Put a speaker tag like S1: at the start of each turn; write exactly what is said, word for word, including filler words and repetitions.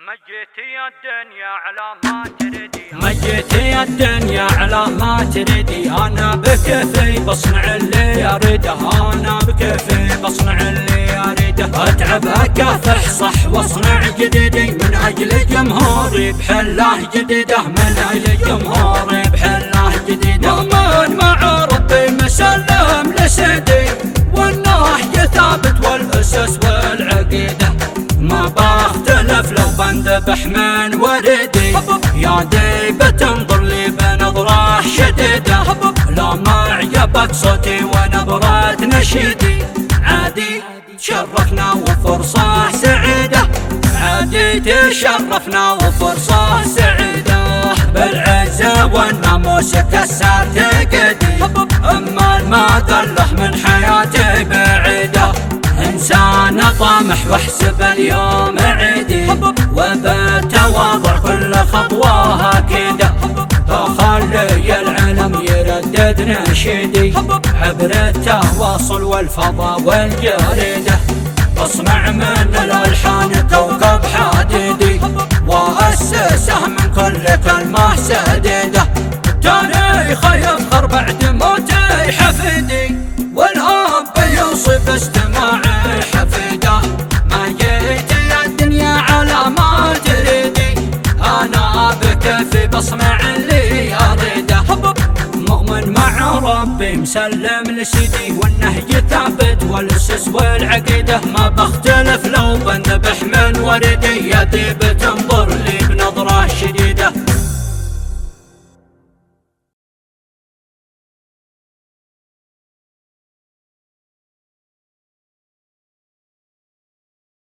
S1: مجيتي الدنيا على ما تردي
S2: مجيتي الدنيا على ما تردي. انا بكيفي بصنع اللي اريده، انا بكيفي بصنع اللي اريده. اتعب اكافح صح واصنع جديدي من اجل جمهوري بحله جديده، من اجل جمهوري بحله جديده. مؤمن مع ربي مسلم لسيدي، والنهج ثابت والاسس والعقيده. ما بختلف لو بندبح من وردي، يا بتنظر لي بنظرة شديدة. لا ما عجبك صوتي ونبرة نشيدي، عادي تشرفنا وفرصة سعيدة، عادي تشرفنا وفرصة سعيدة. بالعزة والناموس كسر تقدي، اما ما دله من حياتي بعيدة. إنسان طامح واحسب اليوم عيدي، وبالتواضع كل خطوة أكيدة. فخلي العلم يردد نشيدي عبر التواصل والفضاء والجريدة. اصنع من الألحان كوكب حديدي، وأسسه من كل كلمة سديدة. تاريخ يفخر بعد موتي حفيدي، والأب يوصف استماعي حفيده. ما جيتي الدنيا على ما تريدي، أنا بكيفي بصنع اللي أريده. مؤمن مع ربي مسلم لسيدي، والنهج ثابت والأسس والعقيدة. ما بختلف لو بنذبح من وردي، يا طيب تنظر لي بنظرة شديدة.